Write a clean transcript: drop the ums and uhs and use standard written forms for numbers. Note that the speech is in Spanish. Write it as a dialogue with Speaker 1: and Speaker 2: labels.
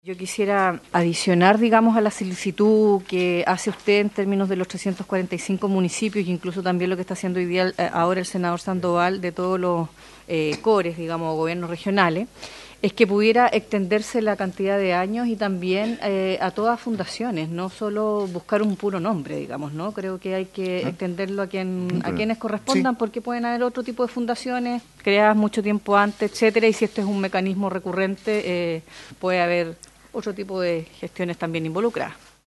Speaker 1: Yo quisiera adicionar, digamos, a la solicitud que hace usted en términos de los 345 municipios y incluso también lo que está haciendo hoy día ahora el senador Sandoval de todos los CORES, digamos, gobiernos regionales, es que pudiera extenderse la cantidad de años y también a todas fundaciones, no solo buscar un puro nombre, digamos, ¿no? Creo que hay que extenderlo a quienes correspondan, porque pueden haber otro tipo de fundaciones creadas mucho tiempo antes, etcétera, y si este es un mecanismo recurrente, puede haber otro tipo de gestiones también involucradas.